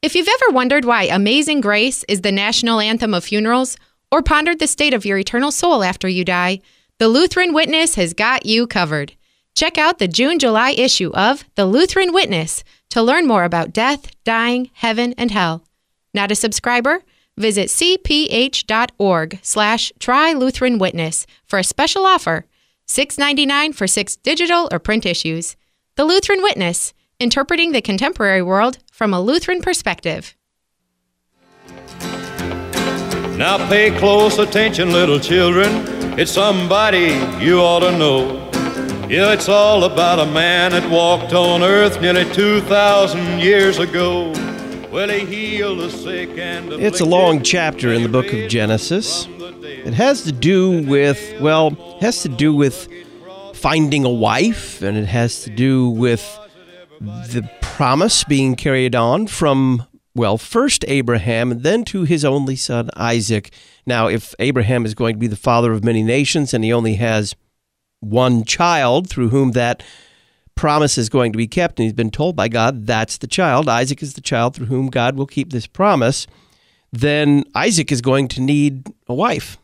If you've ever wondered why Amazing Grace is the national anthem of funerals, or pondered the state of your eternal soul after you die, the Lutheran Witness has got you covered. Check out the June-July issue of The Lutheran Witness to learn more about death, dying, heaven, and hell. Not a subscriber? Visit cph.org/try-Lutheran-Witness for a special offer, $6.99 for 6 digital or print issues. The Lutheran Witness, interpreting the contemporary world from a Lutheran perspective. Now pay close attention, little children. It's somebody you ought to know. Yeah, it's all about a man that walked on earth nearly 2,000 years ago. Well, he healed the sick and the It's a long chapter in the book of Genesis. It has to do with, finding a wife, and it has to do with the promise being carried on from, first Abraham and then to his only son, Isaac. Now, if Abraham is going to be the father of many nations and he only has one child through whom that promise is going to be kept, and he's been told by God that's the child, Isaac is the child through whom God will keep this promise, then Isaac is going to need a wife.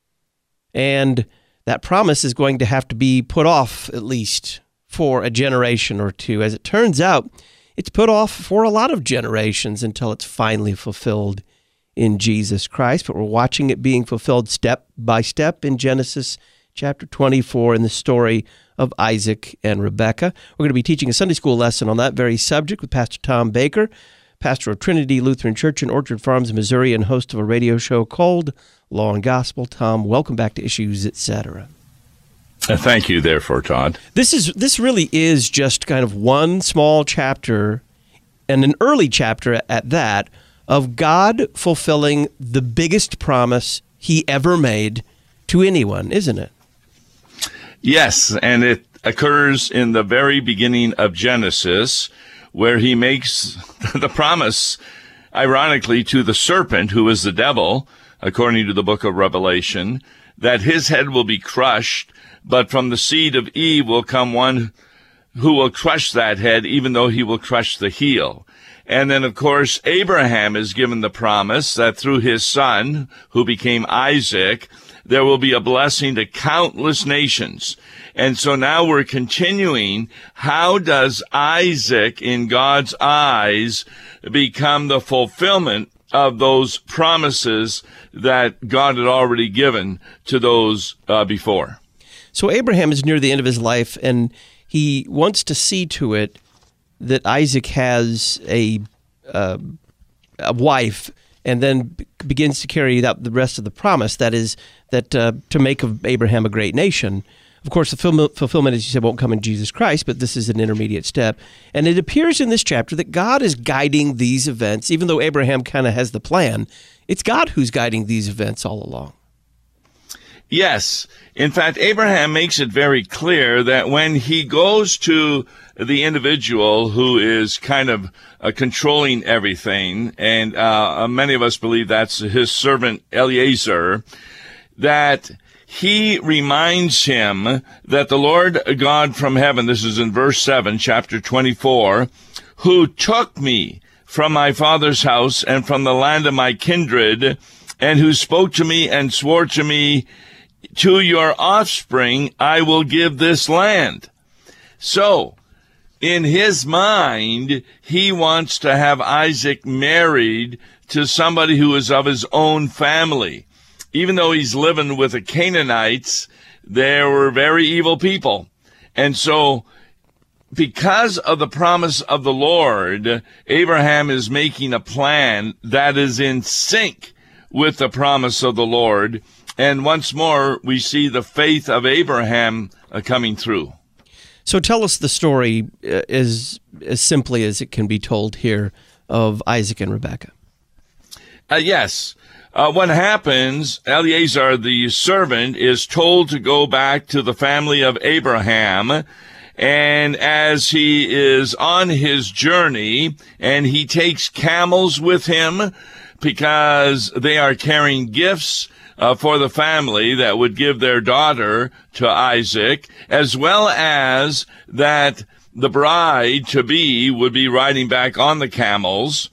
And that promise is going to have to be put off at least for a generation or two. As it turns out, it's put off for a lot of generations until it's finally fulfilled in Jesus Christ. But we're watching it being fulfilled step by step in Genesis chapter 24 in the story of Isaac and Rebekah. We're going to be teaching a Sunday school lesson on that very subject with Pastor Tom Baker, pastor of Trinity Lutheran Church in Orchard Farms, Missouri, and host of a radio show called Law and Gospel. Tom, welcome back to Issues, Etc. Thank you, therefore, Todd. This really is just kind of one small chapter, and an early chapter at that, of God fulfilling the biggest promise he ever made to anyone, isn't it? Yes, and it occurs in the very beginning of Genesis, where he makes the promise, ironically, to the serpent, who is the devil, according to the book of Revelation, that his head will be crushed, but from the seed of Eve will come one who will crush that head, even though he will crush the heel. And then, of course, Abraham is given the promise that through his son, who became Isaac, there will be a blessing to countless nations. And so now we're continuing. How does Isaac, in God's eyes, become the fulfillment of those promises that God had already given to those before? So Abraham is near the end of his life, and he wants to see to it that Isaac has a wife, and then begins to carry out the rest of the promise, that is, that to make of Abraham a great nation. Of course, the fulfillment, as you said, won't come in Jesus Christ, but this is an intermediate step. And it appears in this chapter that God is guiding these events, even though Abraham kind of has the plan. It's God who's guiding these events all along. Yes. In fact, Abraham makes it very clear that when he goes to the individual who is kind of controlling everything, and many of us believe that's his servant Eliezer, that he reminds him that the Lord God from heaven, this is in verse 7, chapter 24, who took me from my father's house and from the land of my kindred, and who spoke to me and swore to me, to your offspring I will give this land. So, in his mind, he wants to have Isaac married to somebody who is of his own family. Even though he's living with the Canaanites, they were very evil people. And so, because of the promise of the Lord, Abraham is making a plan that is in sync with the promise of the Lord. And once more, we see the faith of Abraham coming through. So tell us the story as simply as it can be told here of Isaac and Rebekah. Yes. What happens, Eliezer, the servant, is told to go back to the family of Abraham. And as he is on his journey, and he takes camels with him because they are carrying gifts for the family that would give their daughter to Isaac, as well as that the bride-to-be would be riding back on the camels.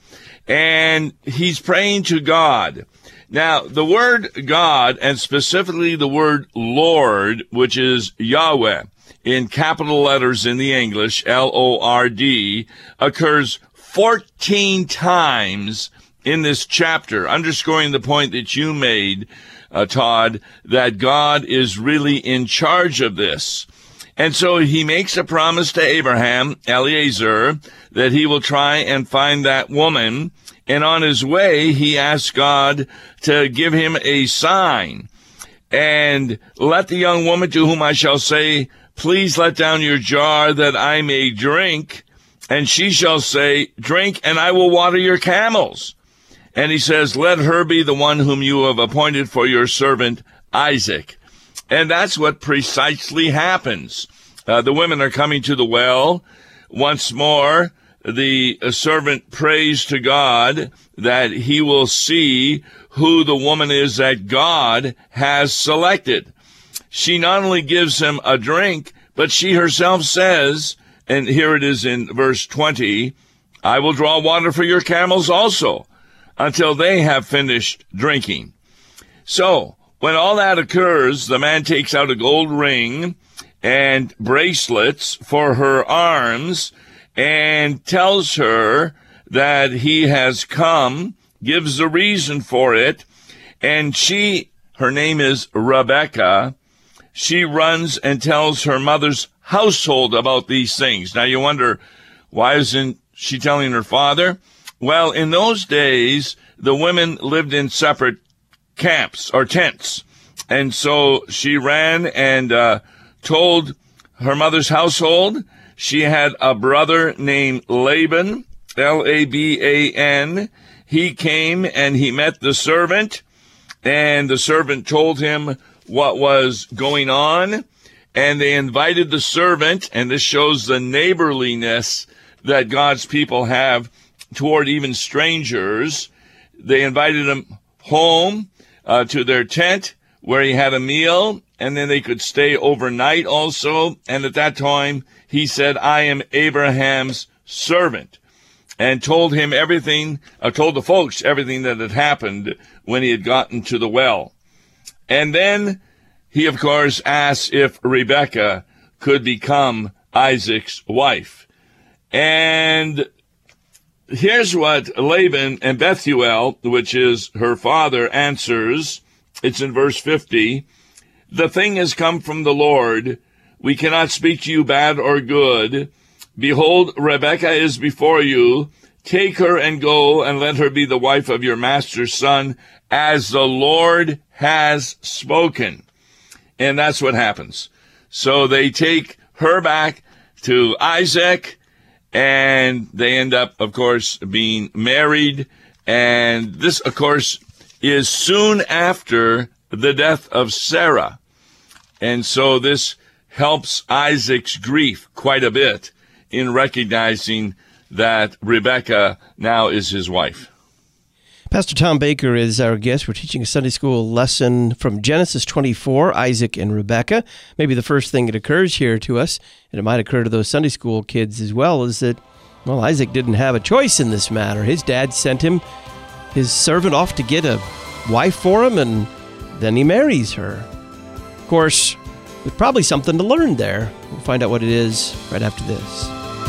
and he's praying to God. Now, the word God, and specifically the word Lord, which is Yahweh, in capital letters in the English, Lord, occurs 14 times in this chapter, underscoring the point that you made, Todd, that God is really in charge of this. And so he makes a promise to Abraham, Eliezer, that he will try and find that woman. And on his way, he asks God to give him a sign. And let the young woman to whom I shall say, please let down your jar that I may drink. And she shall say, drink, and I will water your camels. And he says, let her be the one whom you have appointed for your servant Isaac. And that's what precisely happens. The women are coming to the well. Once more, the servant prays to God that he will see who the woman is that God has selected. She not only gives him a drink, but she herself says, and here it is in verse 20, I will draw water for your camels also, until they have finished drinking. So, when all that occurs, the man takes out a gold ring and bracelets for her arms and tells her that he has come, gives the reason for it, and her name is Rebecca, she runs and tells her mother's household about these things. Now you wonder, why isn't she telling her father? Well, in those days, the women lived in separate camps or tents. And so she ran and told her mother's household. She had a brother named Laban, Laban. He came and he met the servant, and the servant told him what was going on. And they invited the servant, and this shows the neighborliness that God's people have toward even strangers. They invited him home to their tent where he had a meal, and then they could stay overnight also. And at that time, he said, I am Abraham's servant, and told him everything, told the folks everything that had happened when he had gotten to the well. And then he, of course, asked if Rebekah could become Isaac's wife. And here's what Laban and Bethuel, which is her father, answers. It's in verse 50. The thing has come from the Lord. We cannot speak to you bad or good. Behold, Rebekah is before you. Take her and go and let her be the wife of your master's son, as the Lord has spoken. And that's what happens. So they take her back to Isaac, and they end up, of course, being married. And this, of course, is soon after the death of Sarah. And so this helps Isaac's grief quite a bit in recognizing that Rebekah now is his wife. Pastor Tom Baker is our guest. We're teaching a Sunday school lesson from Genesis 24, Isaac and Rebekah. Maybe the first thing that occurs here to us, and it might occur to those Sunday school kids as well, is that, well, Isaac didn't have a choice in this matter. His dad sent him, his servant, off to get a wife for him, and then he marries her. Of course, there's probably something to learn there. We'll find out what it is right after this.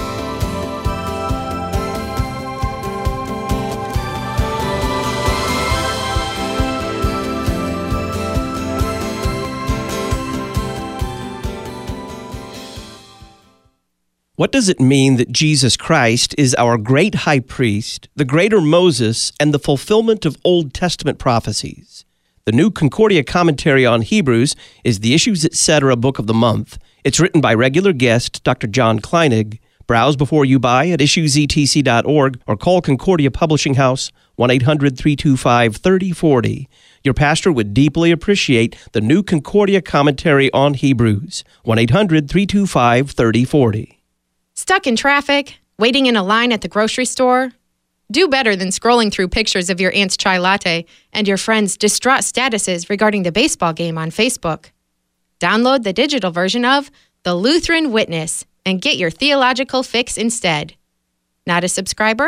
What does it mean that Jesus Christ is our great high priest, the greater Moses, and the fulfillment of Old Testament prophecies? The New Concordia Commentary on Hebrews is the Issues Etc. book of the month. It's written by regular guest Dr. John Kleinig. Browse before you buy at issuesetc.org or call Concordia Publishing House 1-800-325-3040. Your pastor would deeply appreciate the New Concordia Commentary on Hebrews, 1-800-325-3040. Stuck in traffic? Waiting in a line at the grocery store? Do better than scrolling through pictures of your aunt's chai latte and your friends' distraught statuses regarding the baseball game on Facebook. Download the digital version of The Lutheran Witness and get your theological fix instead. Not a subscriber?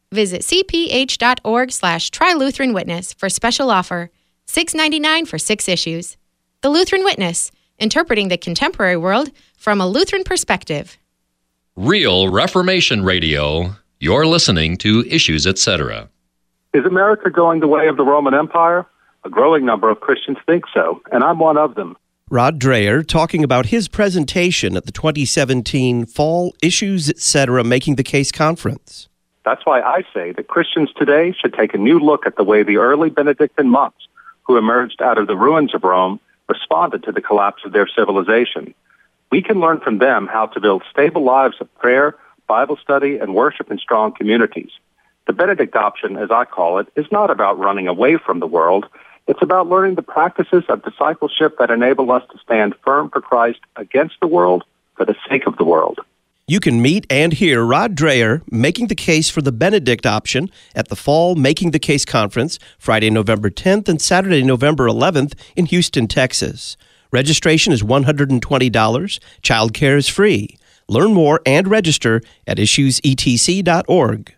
Visit cph.org/trylutheranwitness for special offer, $6.99 for 6 issues. The Lutheran Witness, interpreting the contemporary world from a Lutheran perspective. Real Reformation Radio. You're listening to Issues, Etc. Is America going the way of the Roman Empire? A growing number of Christians think so, and I'm one of them. Rod Dreher talking about his presentation at the 2017 Fall Issues, Etc. Making the Case Conference. That's why I say that Christians today should take a new look at the way the early Benedictine monks, who emerged out of the ruins of Rome, responded to the collapse of their civilization. We can learn from them how to build stable lives of prayer, Bible study, and worship in strong communities. The Benedict option, as I call it, is not about running away from the world. It's about learning the practices of discipleship that enable us to stand firm for Christ against the world for the sake of the world. You can meet and hear Rod Dreher making the case for the Benedict option at the Fall Making the Case Conference, Friday, November 10th and Saturday, November 11th in Houston, Texas. Registration is $120. Childcare is free. Learn more and register at issuesetc.org.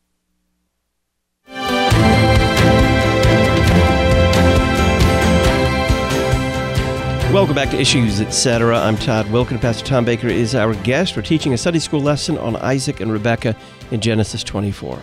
Welcome back to Issues, Etc. I'm Todd Wilken. Pastor Tom Baker is our guest. We're teaching a Sunday school lesson on Isaac and Rebekah in Genesis 24.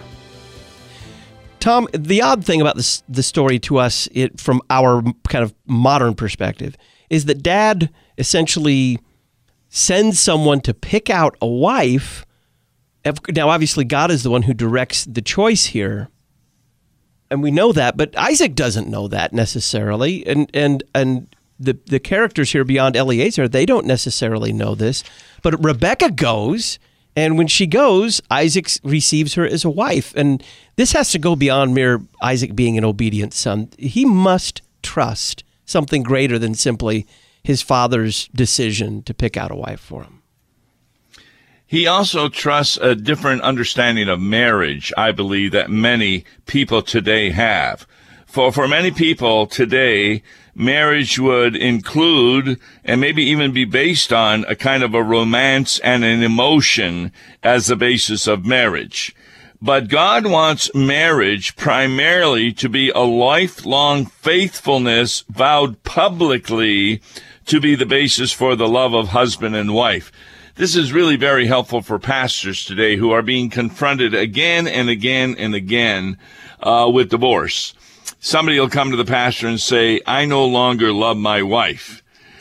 Tom, the odd thing about the story to us, from our kind of modern perspective, is that Dad essentially sends someone to pick out a wife. Now, obviously, God is the one who directs the choice here, and we know that, but Isaac doesn't know that necessarily, and the characters here beyond Eliezer, they don't necessarily know this, but Rebekah goes, and when she goes, Isaac receives her as a wife. And this has to go beyond mere Isaac being an obedient son. He must trust something greater than simply his father's decision to pick out a wife for him. He also trusts a different understanding of marriage, I believe, that many people today have. For many people today, marriage would include and maybe even be based on a kind of a romance and an emotion as the basis of marriage. But God wants marriage primarily to be a lifelong faithfulness vowed publicly to be the basis for the love of husband and wife. This is really very helpful for pastors today who are being confronted again and again and again with divorce. Somebody will come to the pastor and say, I no longer love my wife.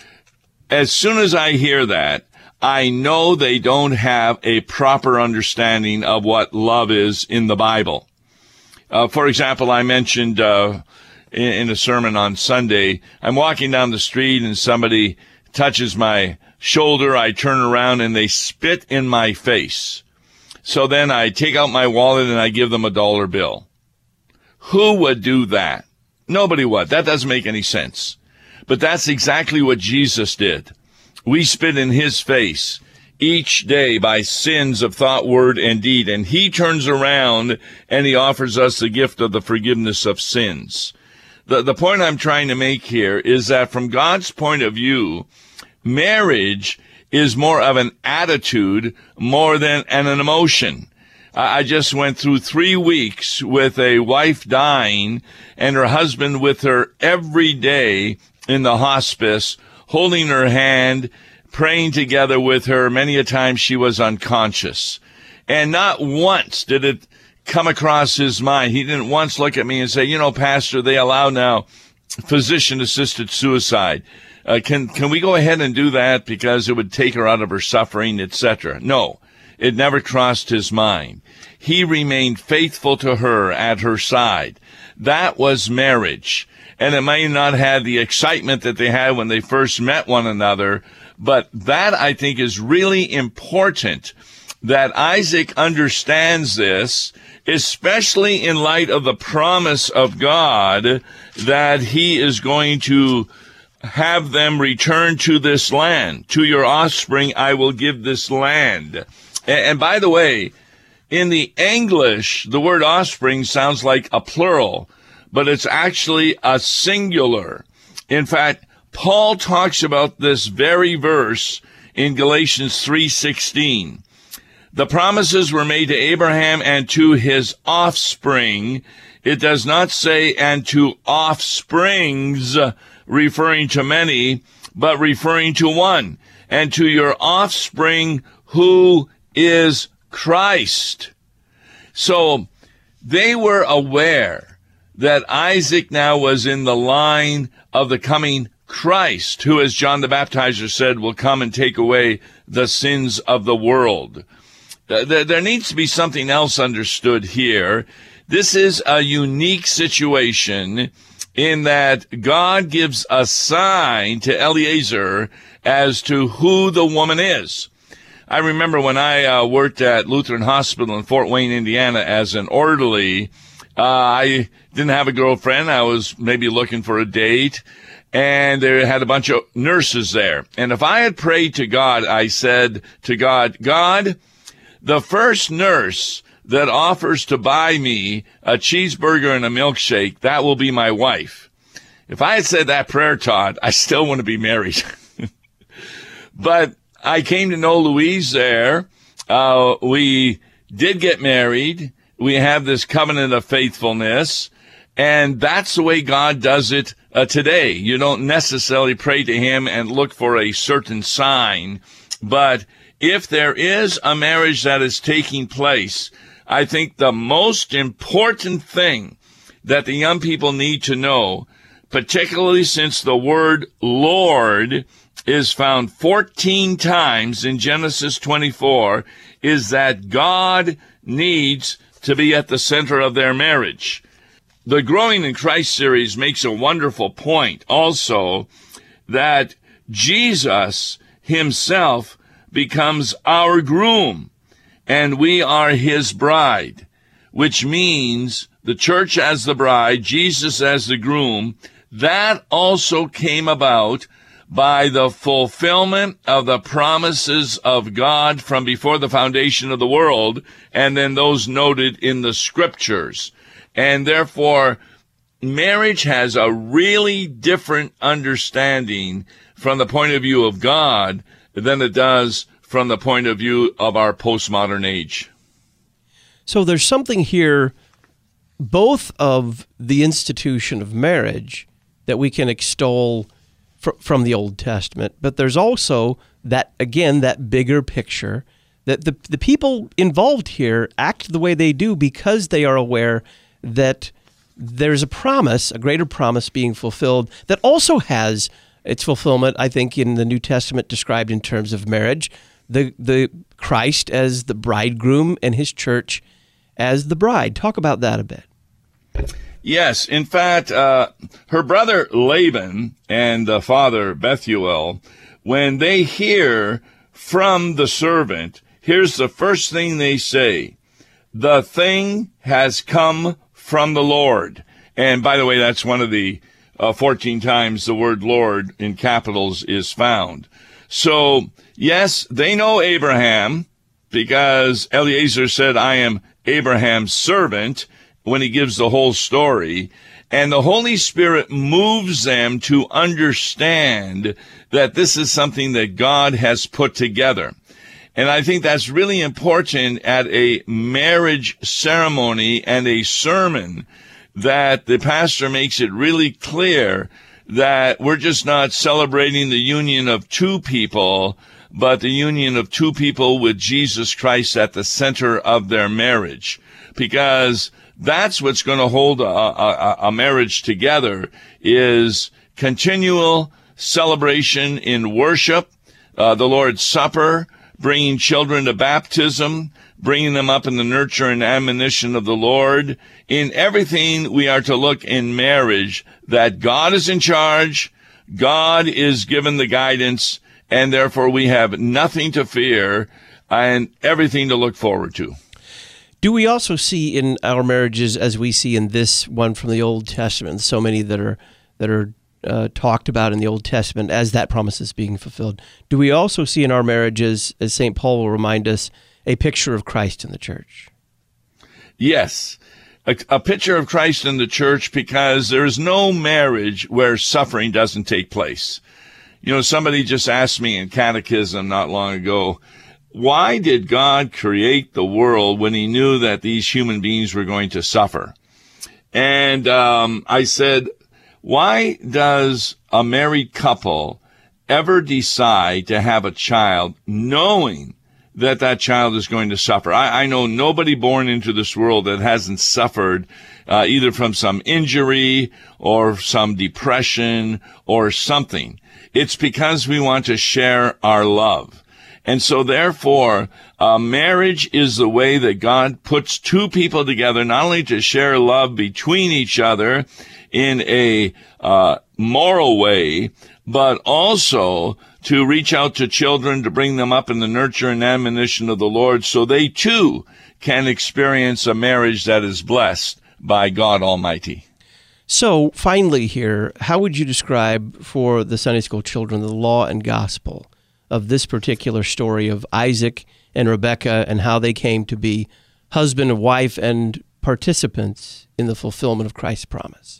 As soon as I hear that, I know they don't have a proper understanding of what love is in the Bible. For example, I mentioned in a sermon on Sunday, I'm walking down the street and somebody touches my shoulder. I turn around and they spit in my face. So then I take out my wallet and I give them a $1 bill. Who would do that? Nobody would. That doesn't make any sense. But that's exactly what Jesus did. We spit in his face each day by sins of thought, word, and deed. And he turns around and he offers us the gift of the forgiveness of sins. The point I'm trying to make here is that from God's point of view, marriage is more of an attitude more than an emotion. I just went through 3 weeks with a wife dying and her husband with her every day in the hospice, holding her hand, praying together with her. Many a time she was unconscious. And not once did it come across his mind. He didn't once look at me and say, Pastor, they allow now physician-assisted suicide. Can we go ahead and do that because it would take her out of her suffering, etc.? No, it never crossed his mind. He remained faithful to her at her side. That was marriage. And it may not have the excitement that they had when they first met one another, but that, I think, is really important that Isaac understands this, especially in light of the promise of God that he is going to have them return to this land. To your offspring, I will give this land. And by the way, in the English, the word offspring sounds like a plural, but it's actually a singular. In fact, Paul talks about this very verse in Galatians 3:16. The promises were made to Abraham and to his offspring. It does not say and to offsprings, referring to many, but referring to one, and to your offspring who is Christ. So they were aware that Isaac now was in the line of the coming Christ, who, as John the Baptizer said, will come and take away the sins of the world. There needs to be something else understood here. This is a unique situation in that God gives a sign to Eliezer as to who the woman is. I remember when I worked at Lutheran Hospital in Fort Wayne, Indiana as an orderly, I didn't have a girlfriend. I was maybe looking for a date, and they had a bunch of nurses there. And if I had prayed to God, I said to God, God, the first nurse that offers to buy me a cheeseburger and a milkshake, that will be my wife. If I had said that prayer, Todd, I still want to be married. But I came to know Louise there. We did get married. We have this covenant of faithfulness. And that's the way God does it today. You don't necessarily pray to him and look for a certain sign. But if there is a marriage that is taking place, I think the most important thing that the young people need to know, particularly since the word Lord is found 14 times in Genesis 24, is that God needs to be at the center of their marriage. The Growing in Christ series makes a wonderful point also that Jesus himself becomes our groom and we are his bride, which means the church as the bride, Jesus as the groom. That also came about by the fulfillment of the promises of God from before the foundation of the world, and then those noted in the scriptures. And therefore, marriage has a really different understanding from the point of view of God than it does from the point of view of our postmodern age. So there's something here, both of the institution of marriage that we can extol from the Old Testament, but there's also that, again, that bigger picture that the people involved here act the way they do because they are aware that there's a promise, a greater promise being fulfilled that also has its fulfillment, I think, in the New Testament described in terms of marriage, the Christ as the bridegroom and his church as the bride. Talk about that a bit. Yes, in fact, her brother Laban and the father Bethuel, when they hear from the servant, here's the first thing they say: the thing has come from the Lord. And by the way, that's one of the 14 times the word Lord in capitals is found. So, yes, they know Abraham because Eliezer said, I am Abraham's servant, when he gives the whole story. And the Holy Spirit moves them to understand that this is something that God has put together. And I think that's really important at a marriage ceremony and a sermon, that the pastor makes it really clear that we're just not celebrating the union of two people, but the union of two people with Jesus Christ at the center of their marriage. Because that's what's going to hold a marriage together, is continual celebration in worship, the Lord's Supper, bringing children to baptism, bringing them up in the nurture and admonition of the Lord. In everything, we are to look in marriage that God is in charge, God is given the guidance, and therefore we have nothing to fear and everything to look forward to. Do we also see in our marriages, as we see in this one from the Old Testament, so many that are talked about in the Old Testament as that promise is being fulfilled, do we also see in our marriages, as St. Paul will remind us, a picture of Christ in the church? Yes, a picture of Christ in the church, because there's no marriage where suffering doesn't take place. You know, somebody just asked me in catechism not long ago, why did God create the world when he knew that these human beings were going to suffer? And I said, why does a married couple ever decide to have a child knowing that that child is going to suffer? I know nobody born into this world that hasn't suffered either from some injury or some depression or something. It's because we want to share our love. And so therefore, marriage is the way that God puts two people together, not only to share love between each other in a moral way, but also to reach out to children, to bring them up in the nurture and admonition of the Lord, so they too can experience a marriage that is blessed by God Almighty. So finally here, how would you describe for the Sunday school children the law and gospel of this particular story of Isaac and Rebekah and how they came to be husband and wife and participants in the fulfillment of Christ's promise?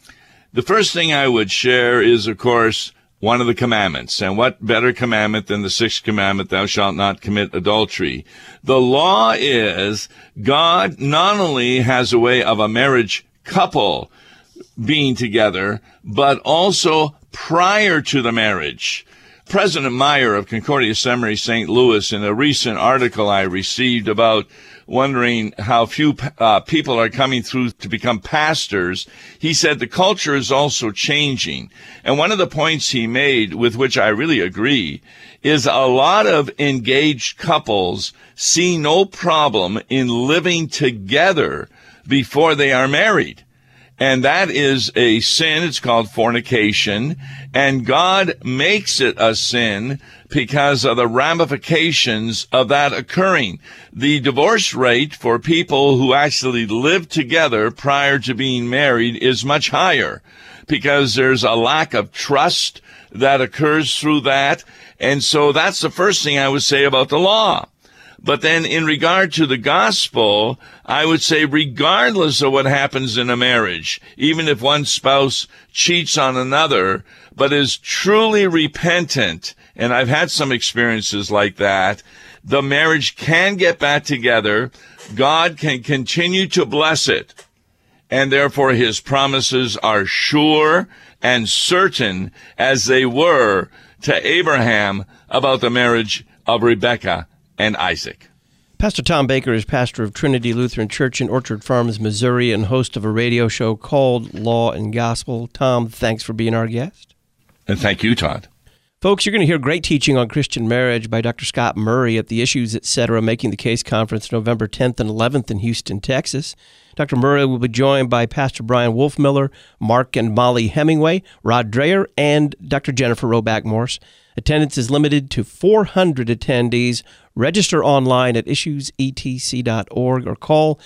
The first thing I would share is, of course, one of the commandments. And what better commandment than the sixth commandment, thou shalt not commit adultery? The law is God not only has a way of a marriage couple being together, but also prior to the marriage. President Meyer of Concordia Seminary, St. Louis, in a recent article I received about wondering how few people are coming through to become pastors, he said the culture is also changing. And one of the points he made, with which I really agree, is a lot of engaged couples see no problem in living together before they are married. And that is a sin. It's called fornication. And God makes it a sin because of the ramifications of that occurring. The divorce rate for people who actually live together prior to being married is much higher because there's a lack of trust that occurs through that. And so that's the first thing I would say about the law. But then in regard to the gospel, I would say regardless of what happens in a marriage, even if one spouse cheats on another, but is truly repentant, and I've had some experiences like that, the marriage can get back together. God can continue to bless it. And therefore his promises are sure and certain as they were to Abraham about the marriage of Rebekah and Isaac. Pastor Tom Baker is pastor of Trinity Lutheran Church in Orchard Farms, Missouri, and host of a radio show called Law and Gospel. Tom, thanks for being our guest. And thank you, Todd. Folks, you're going to hear great teaching on Christian marriage by Dr. Scott Murray at the Issues Etc. Making the Case Conference November 10th and 11th in Houston, Texas. Dr. Murray will be joined by Pastor Brian Wolfmiller, Mark and Molly Hemingway, Rod Dreher, and Dr. Jennifer Roback Morse. Attendance is limited to 400 attendees. Register online at issuesetc.org or call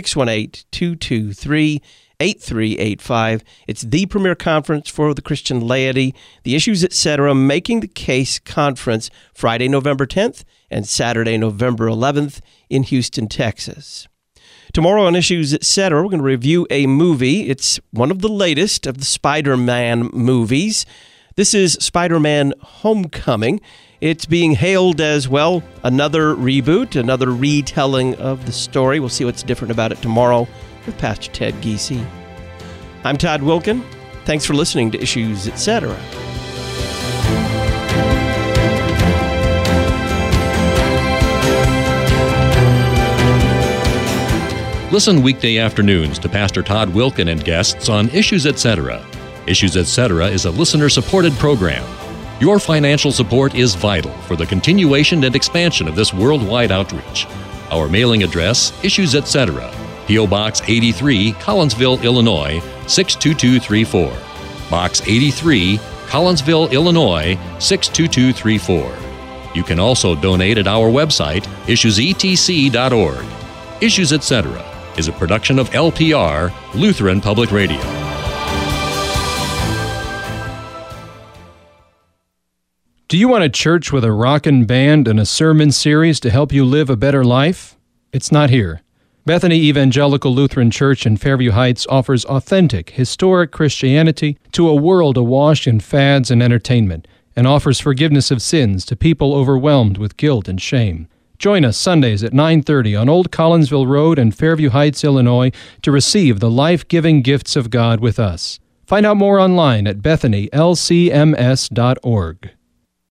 618-223-8385. It's the premier conference for the Christian laity. The Issues Etc. Making the Case Conference, Friday, November 10th and Saturday, November 11th in Houston, Texas. Tomorrow on Issues Etc., we're going to review a movie. It's one of the latest of the Spider-Man movies. This is Spider-Man Homecoming. It's being hailed as, well, another reboot, another retelling of the story. We'll see what's different about it tomorrow with Pastor Ted Giese. I'm Todd Wilkin. Thanks for listening to Issues Etc. Listen weekday afternoons to Pastor Todd Wilkin and guests on Issues Etc. Issues Etc. is a listener-supported program. Your financial support is vital for the continuation and expansion of this worldwide outreach. Our mailing address, Issues Etc., P.O. Box 83, Collinsville, Illinois, 62234. Box 83, Collinsville, Illinois, 62234. You can also donate at our website, issuesetc.org. Issues Etc. is a production of LPR, Lutheran Public Radio. Do you want a church with a rockin' band and a sermon series to help you live a better life? It's not here. Bethany Evangelical Lutheran Church in Fairview Heights offers authentic, historic Christianity to a world awash in fads and entertainment, and offers forgiveness of sins to people overwhelmed with guilt and shame. Join us Sundays at 9:30 on Old Collinsville Road in Fairview Heights, Illinois, to receive the life-giving gifts of God with us. Find out more online at BethanyLCMS.org.